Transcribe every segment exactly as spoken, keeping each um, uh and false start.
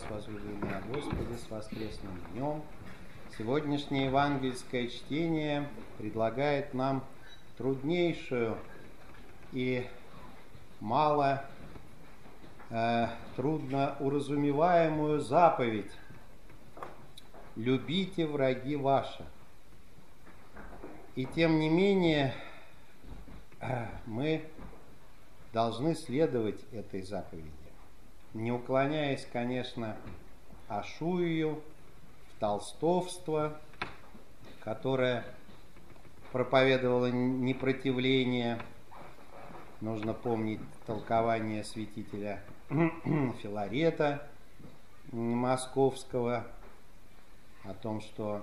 возлюбленные Господи, с воскресным днем. Сегодняшнее евангельское чтение предлагает нам труднейшую и мало э, трудно уразумеваемую заповедь: «Любите враги ваши». И тем не менее э, мы должны следовать этой заповеди, не уклоняясь, конечно, ашую, в толстовство, которое проповедовало непротивление. Нужно помнить толкование святителя Филарета Московского о том, что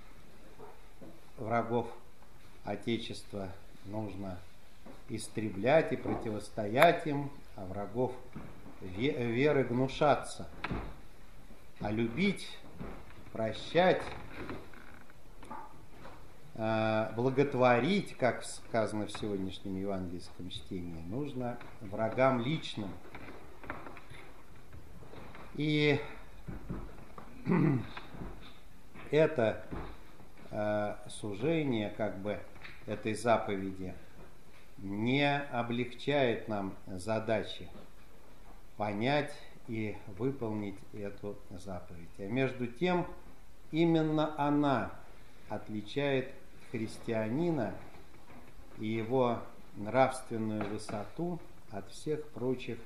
врагов Отечества нужно истреблять и противостоять им, а врагов веры гнушаться, а любить, прощать, благотворить, как сказано в сегодняшнем евангельском чтении, нужно врагам личным. И это сужение, как бы, этой заповеди не облегчает нам задачи понять и выполнить эту заповедь. А между тем, именно она отличает христианина и его нравственную высоту от всех прочих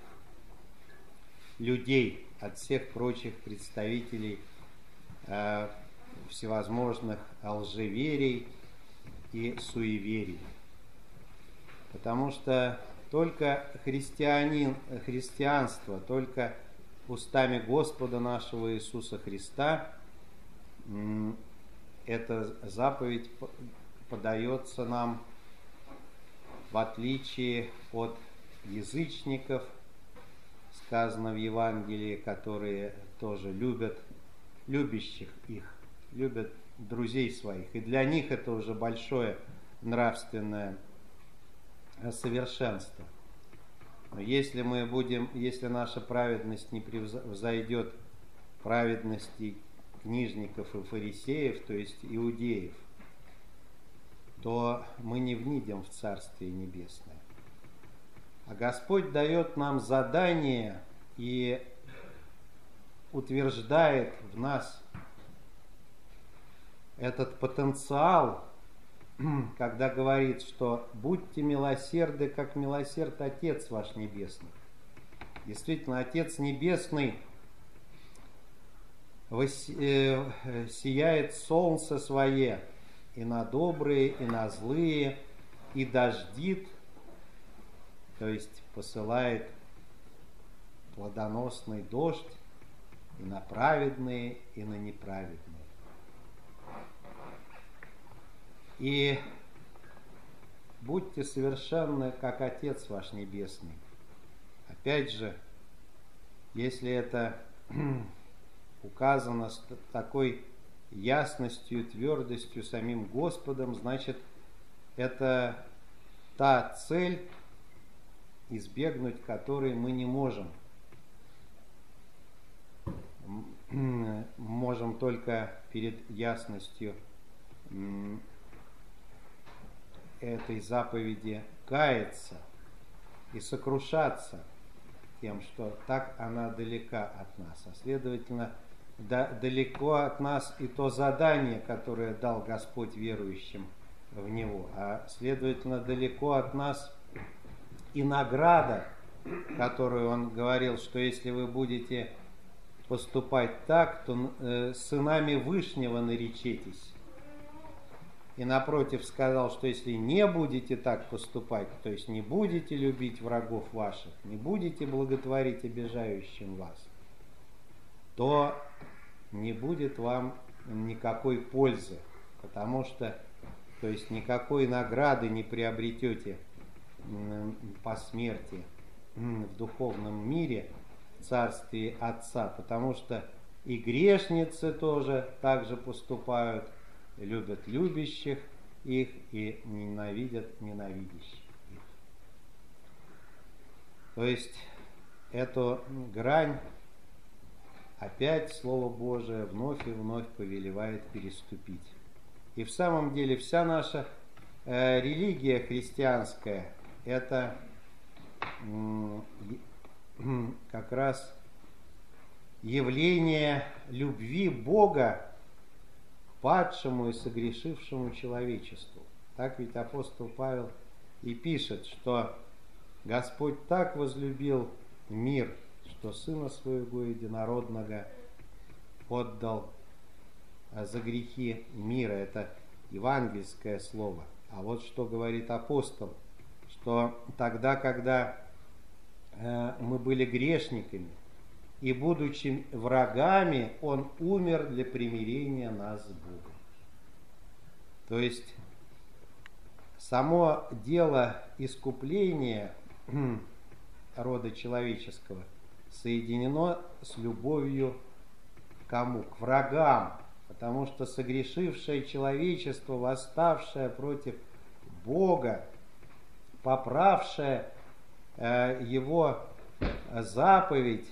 людей, от всех прочих представителей э, всевозможных лжеверий и суеверий. Потому что только христианин, христианство, только устами Господа нашего Иисуса Христа эта заповедь подается нам, в отличие от язычников, сказано в Евангелии, которые тоже любят любящих их, любят друзей своих. И для них это уже большое нравственное совершенство. Но если мы будем, если наша праведность не превзойдет праведности книжников и фарисеев, то есть иудеев, то мы не внидим в Царствие Небесное. А Господь дает нам задание и утверждает в нас этот потенциал, когда говорит, что будьте милосерды, как милосерд Отец ваш Небесный. Действительно, Отец Небесный сияет солнце свое и на добрые, и на злые, и дождит, то есть посылает плодоносный дождь и на праведные, и на неправедные. И будьте совершенны, как Отец ваш Небесный. Опять же, если это указано с такой ясностью, твердостью самим Господом, значит, это та цель, избегнуть которой мы не можем. Можем только перед ясностью этой заповеди каяться и сокрушаться тем, что так она далека от нас. А следовательно, да, далеко от нас и то задание, которое дал Господь верующим в Него. А следовательно, далеко от нас и награда, которую Он говорил, что если вы будете поступать так, то э, сынами Вышнего наречетесь. И напротив сказал, что если не будете так поступать, то есть не будете любить врагов ваших, не будете благотворить обижающим вас, то не будет вам никакой пользы, потому что, то есть никакой награды не приобретете по смерти в духовном мире, в царстве Отца, потому что и грешницы тоже так же поступают, любят любящих их и ненавидят ненавидящих их. То есть эту грань опять Слово Божие вновь и вновь повелевает переступить. И в самом деле вся наша э, религия христианская – это э, как раз явление любви Бога к падшему и согрешившему человечеству. Так ведь апостол Павел и пишет, что Господь так возлюбил мир, что Сына Своего Единородного отдал за грехи мира. Это евангельское слово. А вот что говорит апостол, что тогда, когда э, мы были грешниками, и будучи врагами, Он умер для примирения нас с Богом. То есть само дело искупления рода человеческого соединено с любовью к кому? К врагам. Потому что согрешившее человечество, восставшее против Бога, поправшее э, Его заповедь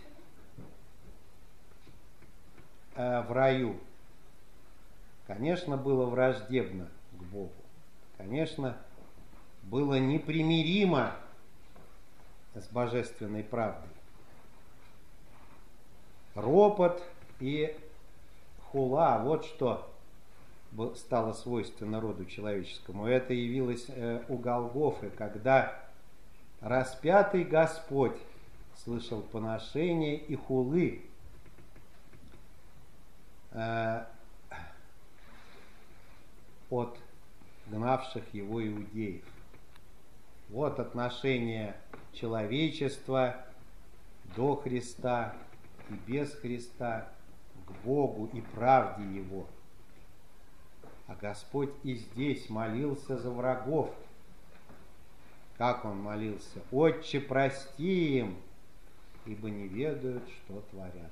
э, в раю, конечно, было враждебно к Богу. Конечно, было непримиримо с божественной правдой. Ропот и хула, вот что стало свойственно роду человеческому. Это явилось у Голгофы, когда распятый Господь слышал поношения и хулы от гнавших его иудеев. Вот отношение человечества до Христа и без Христа к Богу и правде Его. А Господь и здесь молился за врагов. Как Он молился? «Отче, прости им, ибо не ведают, что творят».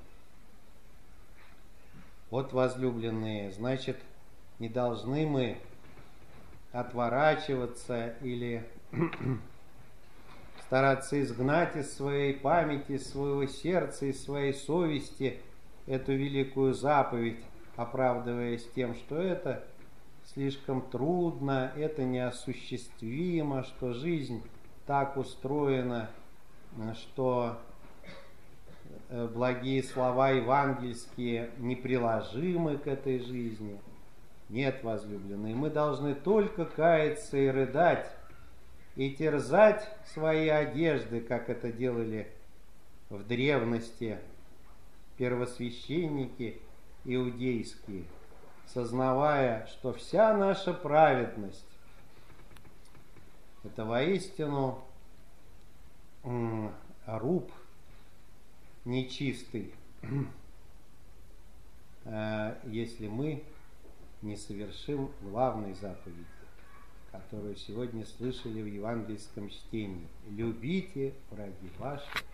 Вот, возлюбленные, значит, не должны мы отворачиваться или стараться изгнать из своей памяти, из своего сердца, из своей совести эту великую заповедь, оправдываясь тем, что это слишком трудно, это неосуществимо, что жизнь так устроена, что благие слова евангельские неприложимы к этой жизни. Нет, возлюбленные, мы должны только каяться и рыдать, и терзать свои одежды, как это делали в древности первосвященники иудейские, сознавая, что вся наша праведность – это воистину руб нечистый, если мы не совершим главной заповеди, которую сегодня слышали в евангельском чтении. Любите враги ваши